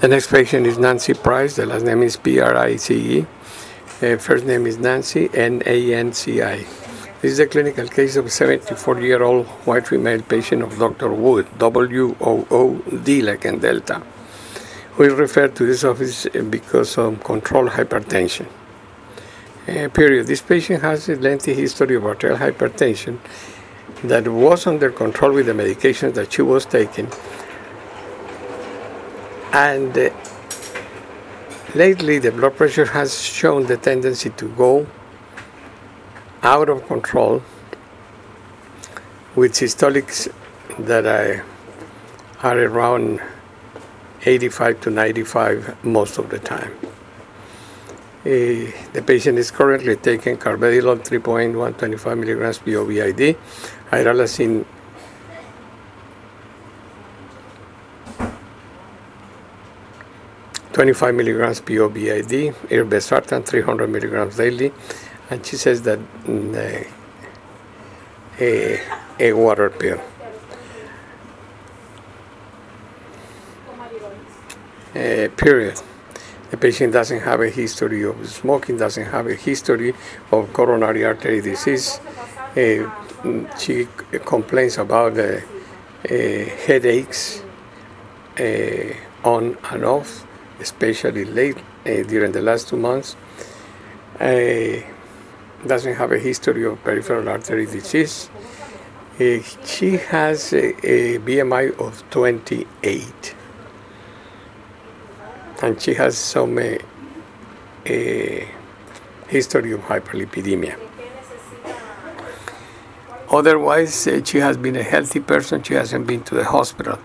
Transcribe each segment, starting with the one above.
The next patient is Nancy Price. The last name is Price. First name is Nancy, Nanci. This is a clinical case of a 74-year-old white female patient of Dr. Wood, WOOD, like in Delta, who is referred to this office because of controlled hypertension. Period. This patient has a lengthy history of arterial hypertension that was under control with the medications that she was taking. And lately, the blood pressure has shown the tendency to go out of control with systolics that are around 85 to 95 most of the time. The patient is currently taking carvedilol 3.125 milligrams POBID, hydralazine 25 milligrams POBID, irbesartan 300 milligrams daily, and she says that a water pill. Period. The patient doesn't have a history of smoking, doesn't have a history of coronary artery disease. She complains about headaches on and off, especially late during the last 2 months. Doesn't have a history of peripheral artery disease. She has a BMI of 28. And she has some history of hyperlipidemia. Otherwise, she has been a healthy person. She hasn't been to the hospital.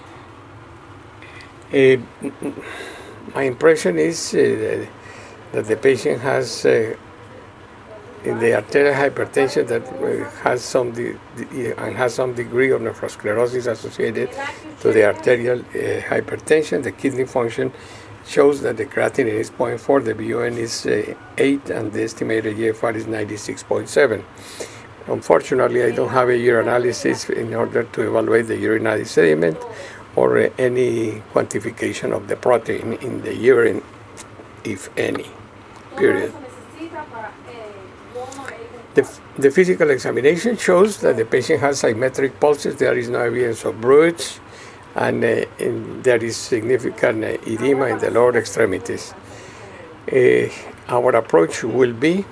My impression is that the patient has the arterial hypertension that has some degree of nephrosclerosis associated to the arterial hypertension. The kidney function shows that the creatinine is 0.4, the BUN is 8, and the estimated GFR is 96.7. Unfortunately, I don't have a urinalysis in order to evaluate the urinary sediment or any quantification of the protein in the urine, if any. Period. The physical examination shows that the patient has symmetric pulses. There is no evidence of bruits, and there is significant edema in the lower extremities. Our approach will be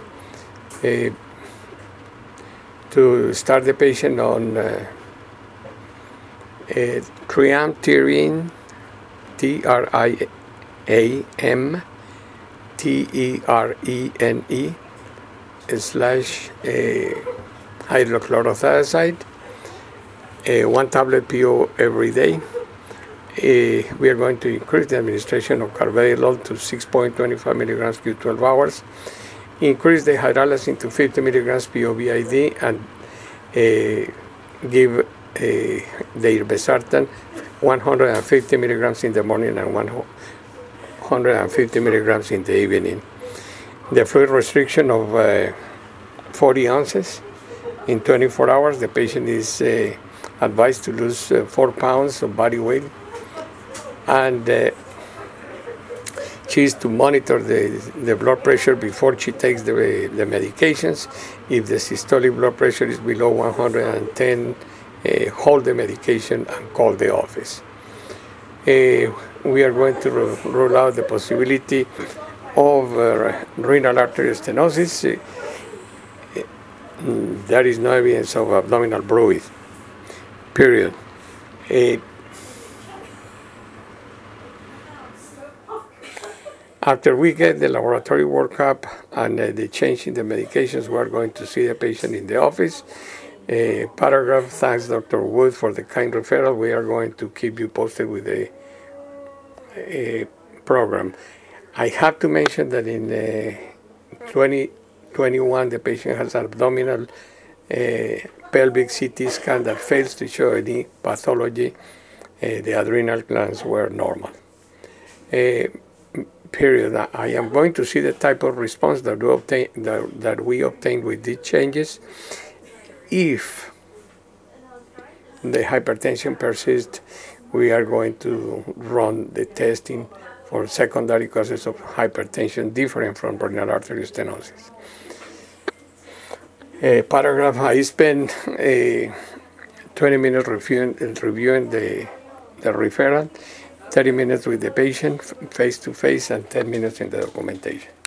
to start the patient on triamterene, TRIAMTERENE / hydrochlorothiazide, 1 tablet PO every day. We are going to increase the administration of carvedilol to 6.25 milligrams q12 hours, increase the hydralazine to 50 milligrams POBID, and give the irbesartan 150 milligrams in the morning and 150 milligrams in the evening. The fluid restriction of 40 ounces in 24 hours. The patient is advised to lose 4 pounds of body weight, and she is to monitor the blood pressure before she takes the medications. If the systolic blood pressure is below 110, hold the medication and call the office. We are going to rule out the possibility of renal artery stenosis. There is no evidence of abdominal bruit. Period. After we get the laboratory workup and the change in the medications, we are going to see the patient in the office. Paragraph thanks Dr. Wood for the kind referral. We are going to keep you posted with the program. I have to mention that in 2021, the patient has an abdominal pelvic CT scan that fails to show any pathology. The adrenal glands were normal. Period. I am going to see the type of response that we obtained with these changes. If the hypertension persists, we are going to run the testing for secondary causes of hypertension different from renal artery stenosis. Paragraph, I spent 20 minutes reviewing the referral, 30 minutes with the patient face to face, and 10 minutes in the documentation.